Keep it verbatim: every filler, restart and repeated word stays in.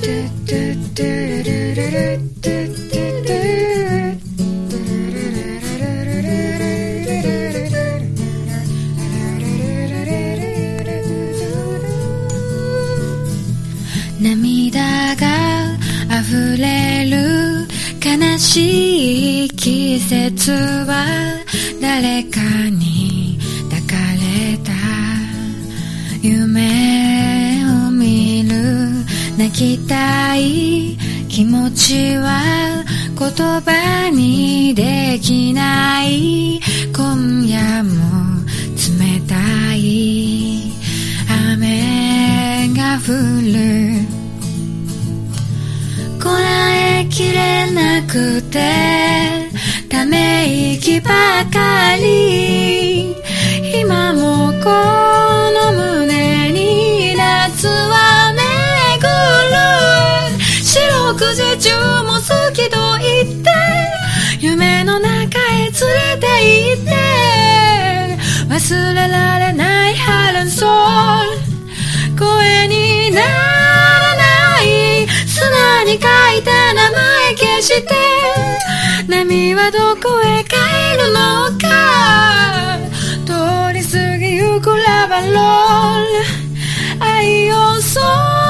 涙が溢れる悲しい季節は誰かに抱かれた夢を見る泣きたい気持ちは言葉にできない今夜も冷たい雨が降るこらえきれなくてため息ばかり今もこの胸に夏は巡る四六時中も好きと言って夢の中へ連れて行って忘れられないハレンソール声にならない砂に書いた名前消して波はどこへ帰るのか通り過ぎゆくラバロール愛をそう